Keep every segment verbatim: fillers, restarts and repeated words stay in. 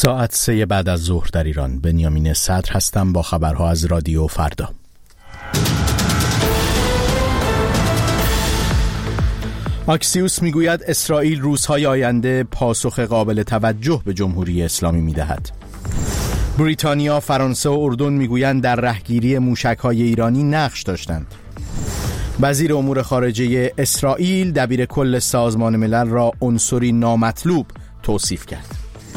ساعت سه بعد از ظهر در ایران. بنیامین صدر هستم با خبرها از رادیو فردا. آکسیوس میگوید اسرائیل روزهای آینده پاسخ قابل توجه به جمهوری اسلامی میدهد. بریتانیا، فرانسه و اردن میگویند در رهگیری موشک‌های ایرانی نقش داشتند. وزیر امور خارجه اسرائیل دبیر کل سازمان ملل را عنصری نامطلوب توصیف کرد.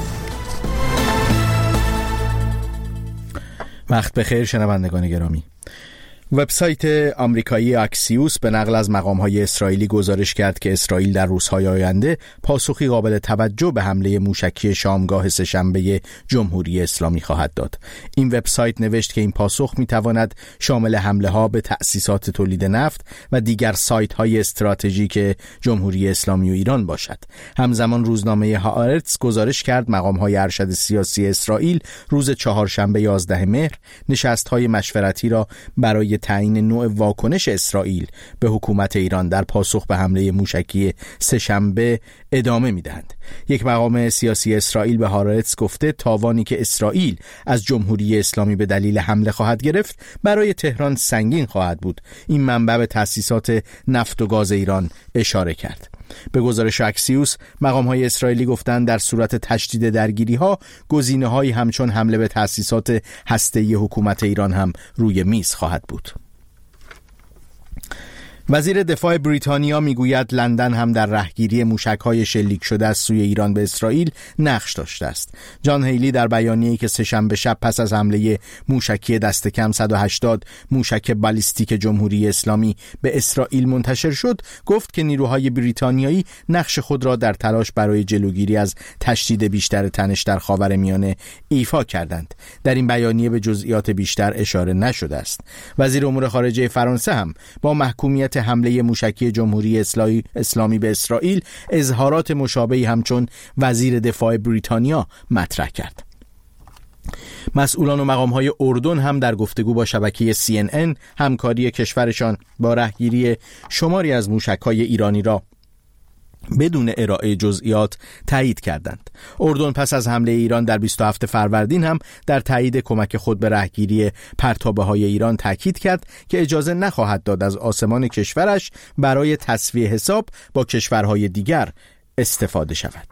وقت بخیر شنوندگان گرامی. وبسایت آمریکایی آکسیوس به نقل از مقام‌های اسرائیلی گزارش کرد که اسرائیل در روزهای آینده پاسخی قابل توجه به حمله موشکی شامگاه سه‌شنبه جمهوری اسلامی خواهد داد. این وبسایت نوشت که این پاسخ می‌تواند شامل حمله‌ها به تأسیسات تولید نفت و دیگر سایت‌های استراتژیک جمهوری اسلامی و ایران باشد. همزمان روزنامه هآرتس گزارش کرد مقام‌های ارشد سیاسی اسرائیل روز چهارشنبه یازده مهر نشست‌های مشورتی را برای تعیین نوع واکنش اسرائیل به حکومت ایران در پاسخ به حمله موشکی سه‌شنبه ادامه می‌دهند. یک مقام سیاسی اسرائیل به هآرتس گفته تاوانی که اسرائیل از جمهوری اسلامی به دلیل حمله خواهد گرفت برای تهران سنگین خواهد بود. این منبع به تأسیسات نفت و گاز ایران اشاره کرد. به گزارش اکسیوس مقام‌های اسرائیلی گفتند در صورت تشدید درگیری‌ها گزینه‌هایی همچون حمله به تأسیسات هسته‌ای حکومت ایران هم روی میز خواهد بود. وزیر دفاع بریتانیا میگوید لندن هم در رهگیری موشک‌های شلیک شده از سوی ایران به اسرائیل نقش داشته است. جان هیلی در بیانیه‌ای که سه‌شنبه شب پس از حمله موشکی دست کم صد و هشتاد موشک بالیستیک جمهوری اسلامی به اسرائیل منتشر شد، گفت که نیروهای بریتانیایی نقش خود را در تلاش برای جلوگیری از تشدید بیشتر تنش در خاورمیانه ایفا کردند. در این بیانیه به جزئیات بیشتر اشاره نشده است. وزیر امور خارجه فرانسه هم با محکومیت حمله موشکی جمهوری اسلامی به اسرائیل اظهارات مشابهی همچون وزیر دفاع بریتانیا مطرح کرد. مسئولان و مقام‌های اردن هم در گفتگو با شبکه سی ان ان همکاری کشورشان با رهگیری شماری از موشک‌های ایرانی را بدون ارائه جزئیات تایید کردند. اردن پس از حمله ایران در بیست و هفتم فروردین هم در تایید کمک خود به رهگیری پرتابه‌های ایران تاکید کرد که اجازه نخواهد داد از آسمان کشورش برای تسویه حساب با کشورهای دیگر استفاده شود.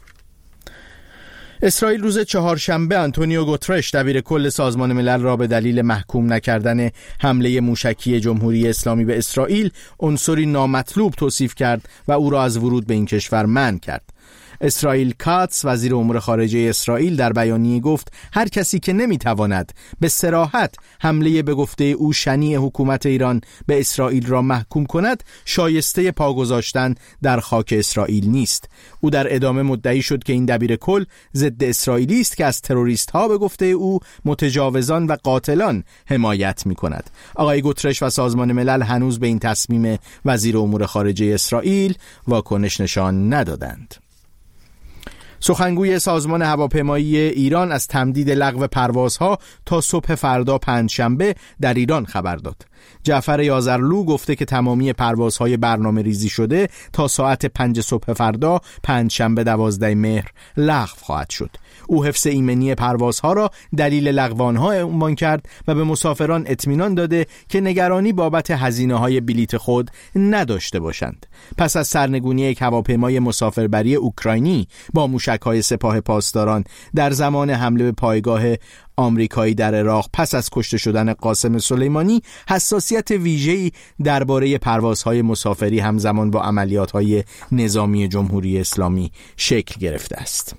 اسرائیل روز چهارشنبه آنتونیو گوترش دبیر کل سازمان ملل را به دلیل محکوم نکردن حمله موشکی جمهوری اسلامی به اسرائیل عنصری نامطلوب توصیف کرد و او را از ورود به این کشور منع کرد. اسرائیل کاتس وزیر امور خارجه اسرائیل در بیانیه گفت هر کسی که نمیتواند به صراحت حمله به گفته او شنیع حکومت ایران به اسرائیل را محکوم کند شایسته پا گذاشتن در خاک اسرائیل نیست. او در ادامه مدعی شد که این دبیر کل ضد اسرائیلی است که از تروریست ها به گفته او متجاوزان و قاتلان حمایت می کند. آقای گوترش و سازمان ملل هنوز به این تصمیم وزیر امور خارجه اسرائیل واکنش نشان ندادند. سخنگوی سازمان هواپیمایی ایران از تمدید لغو پروازها تا صبح فردا پنجشنبه در ایران خبر داد. جعفر یازرلو گفته که تمامی پروازهای برنامه ریزی شده تا ساعت پنج صبح فردا پنجشنبه دوازده مهر لغو خواهد شد. او حفظ ایمنی پروازها را دلیل لغو آنها عنوان کرد و به مسافران اطمینان داده که نگرانی بابت هزینه‌های بلیت خود نداشته باشند. پس از سرنگونی یک هواپیمای مسافربری اوکراینی با موشک‌های سپاه پاسداران در زمان حمله به پایگاه آمریکایی در عراق پس از کشته شدن قاسم سلیمانی، حساسیت ویژه‌ای درباره پروازهای مسافری همزمان با عملیات‌های نظامی جمهوری اسلامی شکل گرفته است.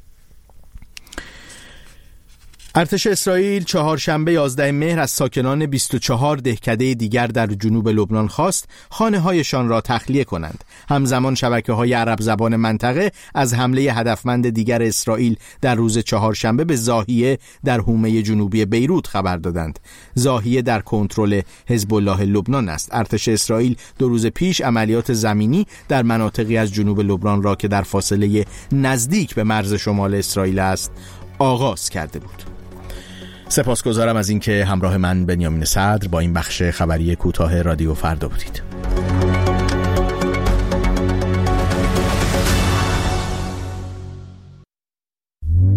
ارتش اسرائیل چهارشنبه یازده مهر از ساکنان بیست و چهار دهکده دیگر در جنوب لبنان خواست خانه‌هایشان را تخلیه کنند. همزمان شبکه‌های عرب زبان منطقه از حمله هدفمند دیگر اسرائیل در روز چهارشنبه به زاهیه در حومه جنوبی بیروت خبر دادند. زاهیه در کنترل حزب الله لبنان است. ارتش اسرائیل دو روز پیش عملیات زمینی در مناطقی از جنوب لبنان را که در فاصله نزدیک به مرز شمال اسرائیل است آغاز کرده بود. سپاسگزارم از اینکه همراه من بنیامین صدر با این بخش خبری کوتاه رادیو فردا بودید.